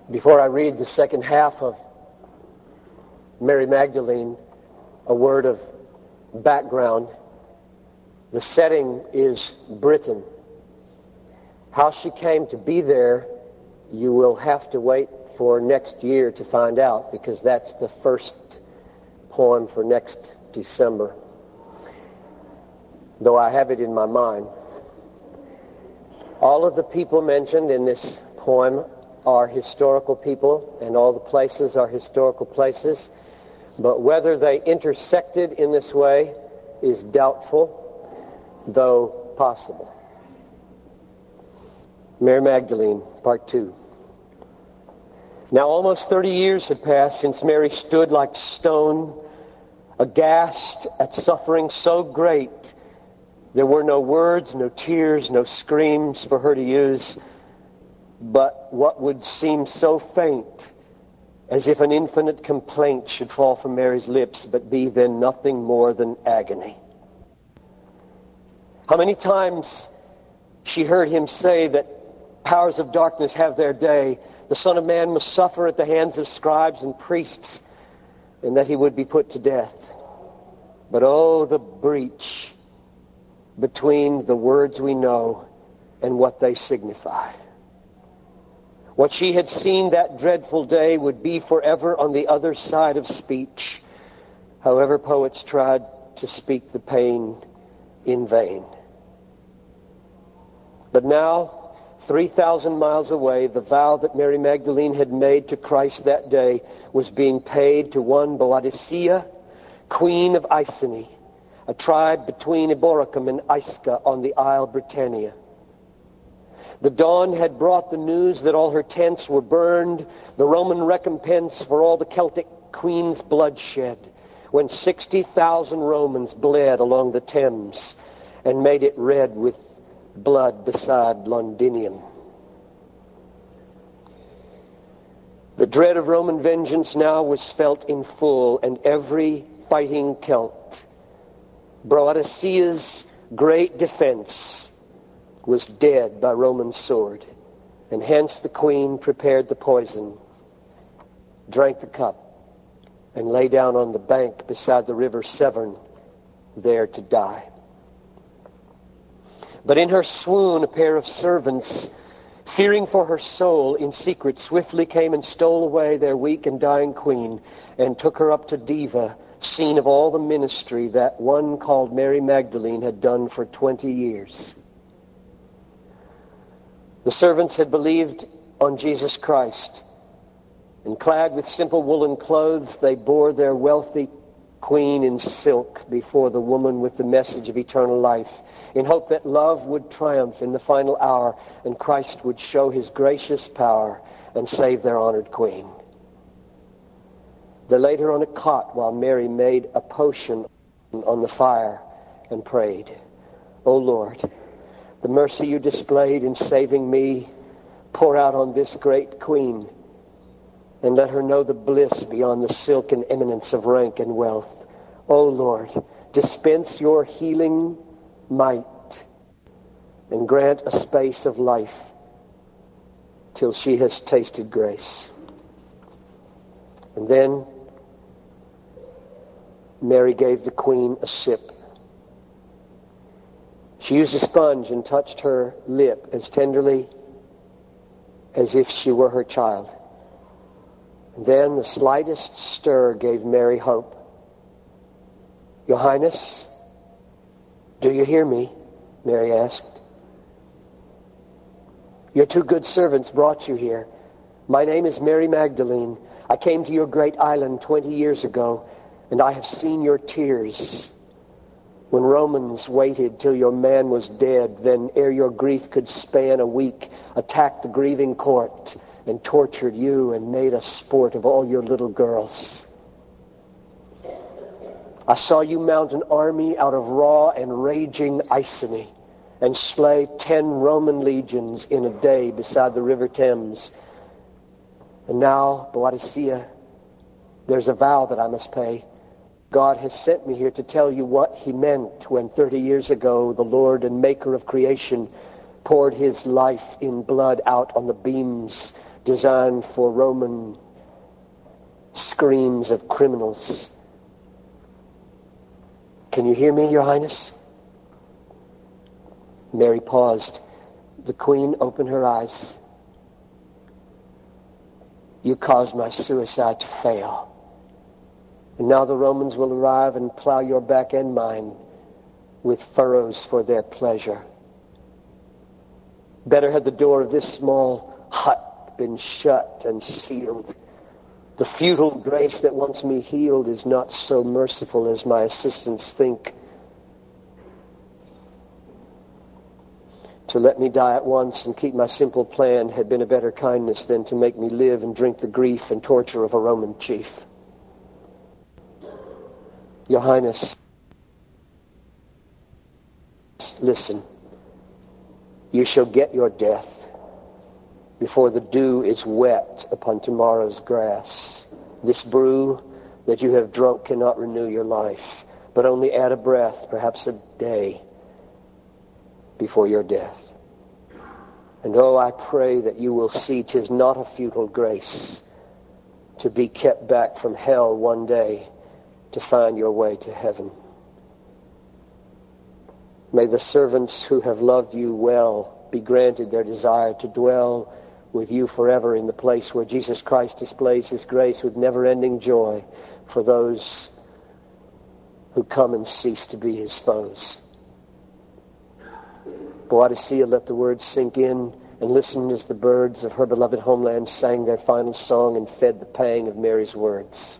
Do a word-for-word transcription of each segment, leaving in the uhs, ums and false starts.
Before I read the second half of Mary Magdalene, a word of background. The setting is Britain. How she came to be there, you will have to wait for next year to find out, because that's the first poem for next December, though I have it in my mind. All of the people mentioned in this poem are historical people, and all the places are historical places, but whether they intersected in this way is doubtful, though possible. Mary Magdalene, Part two. Now almost thirty years had passed since Mary stood like stone, aghast at suffering so great. There were no words, no tears, no screams for her to use, but what would seem so faint, as if an infinite complaint should fall from Mary's lips, but be then nothing more than agony. How many times she heard him say that powers of darkness have their day, the Son of Man must suffer at the hands of scribes and priests, and that he would be put to death. But oh, the breach between the words we know and what they signify. What she had seen that dreadful day would be forever on the other side of speech, however poets tried to speak the pain in vain. But now, three thousand miles away, the vow that Mary Magdalene had made to Christ that day was being paid to one Boadicea, queen of Iceni, a tribe between Eboracum and Isca on the Isle Britannia. The dawn had brought the news that all her tents were burned, the Roman recompense for all the Celtic queen's bloodshed, when sixty thousand Romans bled along the Thames and made it red with blood beside Londinium. The dread of Roman vengeance now was felt in full, and every fighting Celt, Boadicea's great defense, was dead by Roman sword, and hence the queen prepared the poison, drank the cup, and lay down on the bank beside the river Severn, there to die. But in her swoon, a pair of servants, fearing for her soul in secret, swiftly came and stole away their weak and dying queen, and took her up to Diva, scene of all the ministry that one called Mary Magdalene had done for twenty years. The servants had believed on Jesus Christ, and clad with simple woolen clothes, they bore their wealthy queen in silk before the woman with the message of eternal life, in hope that love would triumph in the final hour, and Christ would show his gracious power and save their honored queen. They laid her on a cot while Mary made a potion on the fire and prayed, "O Lord, the mercy you displayed in saving me, pour out on this great queen, and let her know the bliss beyond the silken eminence of rank and wealth. O Lord, dispense your healing might, and grant a space of life till she has tasted grace." And then Mary gave the queen a sip. She used a sponge and touched her lip as tenderly as if she were her child. And then the slightest stir gave Mary hope. "Your Highness, do you hear me?" Mary asked. "Your two good servants brought you here. My name is Mary Magdalene. I came to your great island twenty years ago, and I have seen your tears when Romans waited till your man was dead, then ere your grief could span a week, attacked the grieving court and tortured you and made a sport of all your little girls. I saw you mount an army out of raw and raging Iceni and slay ten Roman legions in a day beside the river Thames. And now, Boadicea, there's a vow that I must pay. God has sent me here to tell you what he meant when thirty years ago the Lord and Maker of creation poured his life in blood out on the beams designed for Roman screams of criminals. Can you hear me, Your Highness? Mary paused. The Queen opened her eyes. You caused my suicide to fail. And now the Romans will arrive and plow your back and mine with furrows for their pleasure. Better had the door of this small hut been shut and sealed. The futile grace that wants me healed is not so merciful as my assistants think. To let me die at once and keep my simple plan had been a better kindness than to make me live and drink the grief and torture of a Roman chief. Your Highness, listen. You shall get your death before the dew is wet upon tomorrow's grass. This brew that you have drunk cannot renew your life, but only add a breath, perhaps a day, before your death. And oh, I pray that you will see 'tis not a futile grace to be kept back from hell one day to find your way to heaven. May the servants who have loved you well be granted their desire to dwell with you forever in the place where Jesus Christ displays his grace with never-ending joy for those who come and cease to be his foes. Boadicea let the words sink in and listened as the birds of her beloved homeland sang their final song and fed the pang of Mary's words.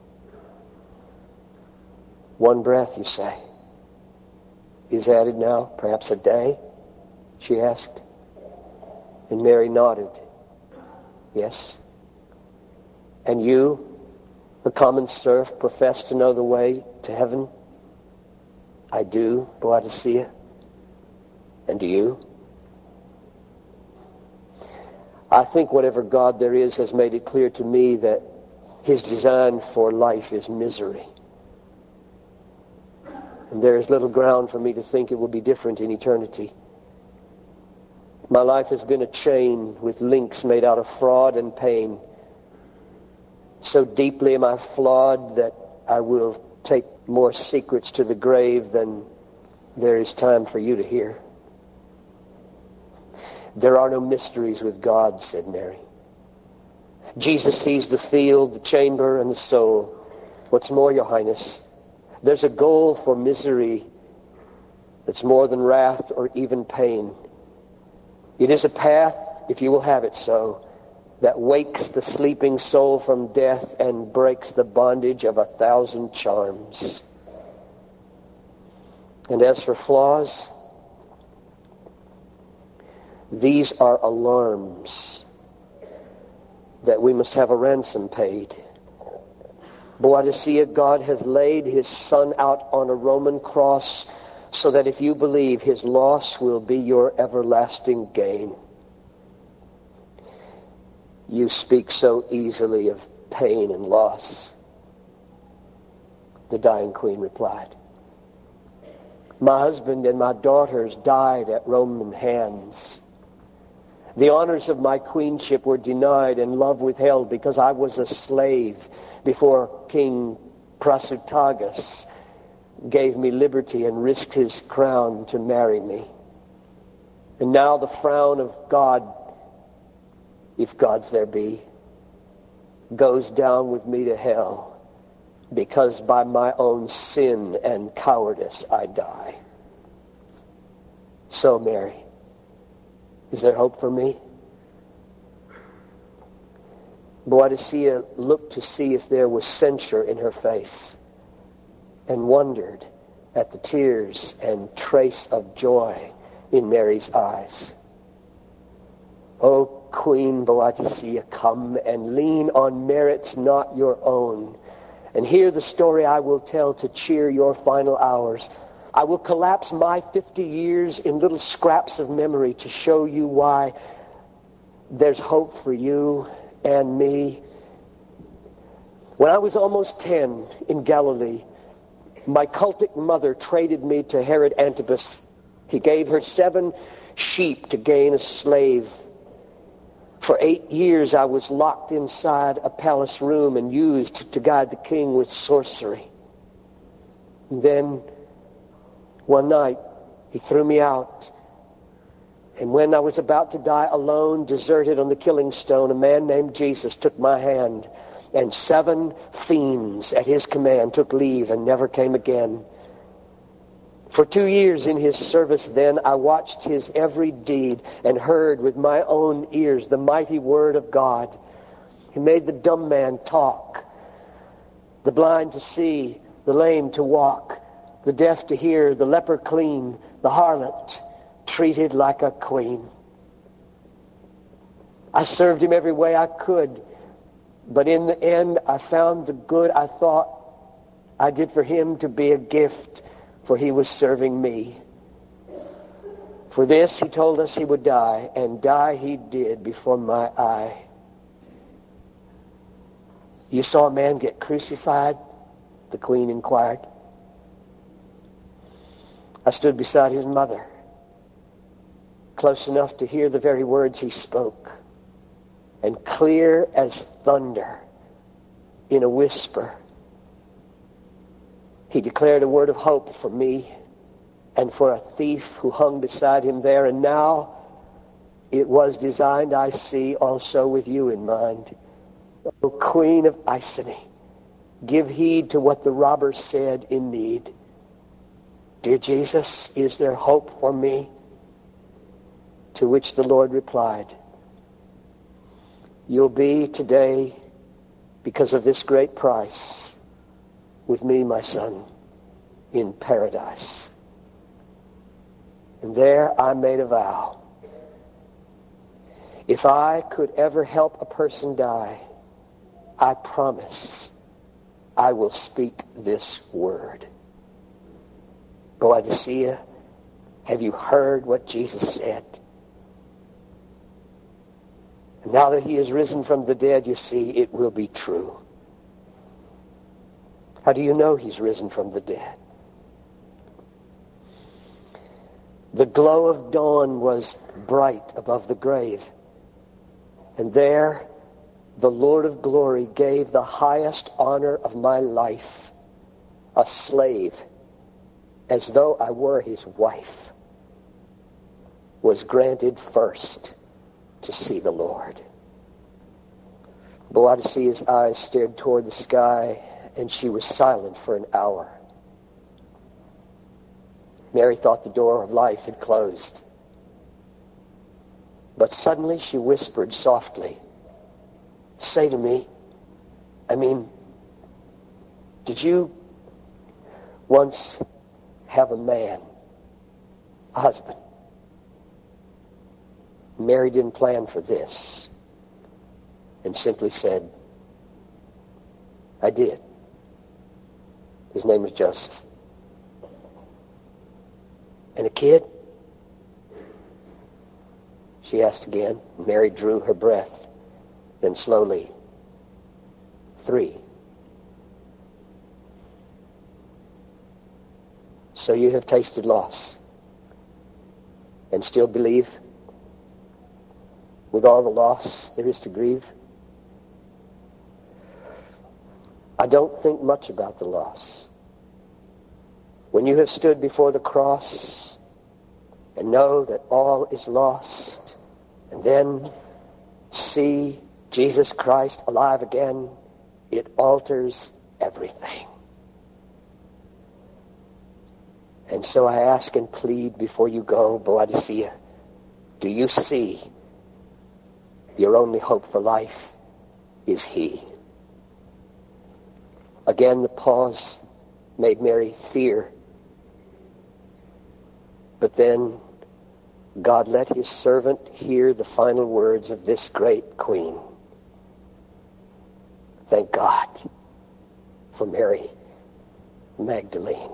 One breath, you say, is added now, perhaps a day? She asked. And Mary nodded. Yes. And you, the common serf, profess to know the way to heaven? I do, Boadicea. And do you? I think whatever God there is has made it clear to me that his design for life is misery. And there is little ground for me to think it will be different in eternity. My life has been a chain with links made out of fraud and pain. So deeply am I flawed that I will take more secrets to the grave than there is time for you to hear. There are no mysteries with God, said Mary. Jesus sees the field, the chamber, and the soul. What's more, Your Highness, there's a goal for misery that's more than wrath or even pain. It is a path, if you will have it so, that wakes the sleeping soul from death and breaks the bondage of a thousand charms. And as for flaws, these are alarms that we must have a ransom paid. Boadicea, God has laid his Son out on a Roman cross so that if you believe, his loss will be your everlasting gain. You speak so easily of pain and loss, the dying queen replied. My husband and my daughters died at Roman hands. The honors of my queenship were denied and love withheld because I was a slave before King Prasutagus gave me liberty and risked his crown to marry me. And now the frown of God, if gods there be, goes down with me to hell because by my own sin and cowardice I die. So, Mary, is there hope for me? Boadicea looked to see if there was censure in her face and wondered at the tears and trace of joy in Mary's eyes. O Queen Boadicea, come and lean on merits not your own, and hear the story I will tell to cheer your final hours. I will collapse my fifty years in little scraps of memory to show you why there's hope for you and me. When I was almost ten in Galilee, my cultic mother traded me to Herod Antipas. He gave her seven sheep to gain a slave. For eight years I was locked inside a palace room and used to guide the king with sorcery. And then one night he threw me out. And when I was about to die alone, deserted on the killing stone, a man named Jesus took my hand, and seven fiends at his command took leave and never came again. For two years in his service then, I watched his every deed and heard with my own ears the mighty word of God. He made the dumb man talk, the blind to see, the lame to walk, the deaf to hear, the leper clean, the harlot treated like a queen. I served him every way I could, but in the end I found the good I thought I did for him to be a gift, for he was serving me. For this he told us he would die, and die he did before my eye. You saw a man get crucified? The queen inquired. I stood beside his mother, close enough to hear the very words he spoke, and clear as thunder in a whisper. He declared a word of hope for me and for a thief who hung beside him there. And now it was designed, I see, also with you in mind. O Queen of Iceni, give heed to what the robber said in need. Dear Jesus, is there hope for me? To which the Lord replied, you'll be today, because of this great price, with me, my son, in paradise. And there I made a vow. If I could ever help a person die, I promise I will speak this word. Boadicea, have you heard what Jesus said? And now that he is risen from the dead, you see, it will be true. How do you know he's risen from the dead? The glow of dawn was bright above the grave. And there, the Lord of glory gave the highest honor of my life, a slave, as though I were his wife, was granted first to see the Lord. Boadicea's eyes stared toward the sky, and she was silent for an hour. Mary thought the door of life had closed. But suddenly she whispered softly, say to me, I mean, did you once have a man, a husband? Mary didn't plan for this and simply said, I did. His name was Joseph. And a kid? She asked again. Mary drew her breath. Then slowly, three. So you have tasted loss and still believe with all the loss there is to grieve? I don't think much about the loss. When you have stood before the cross and know that all is lost, and then see Jesus Christ alive again, it alters everything. And so I ask and plead before you go, Boadicea, do you see your only hope for life is he? Again, the pause made Mary fear. But then God let his servant hear the final words of this great queen. Thank God for Mary Magdalene.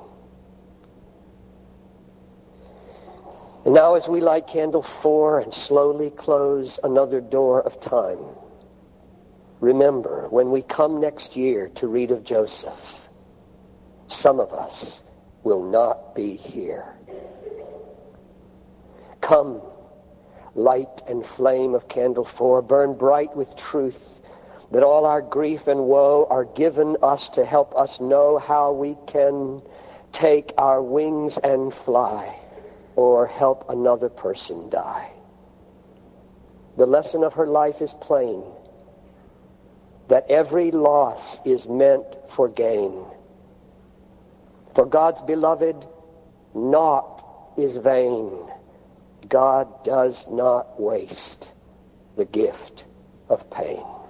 And now as we light candle four and slowly close another door of time, remember, when we come next year to read of Joseph, some of us will not be here. Come, light and flame of candle four, burn bright with truth, that all our grief and woe are given us to help us know how we can take our wings and fly, or help another person die. The lesson of her life is plain, that every loss is meant for gain. For God's beloved, naught is vain. God does not waste the gift of pain.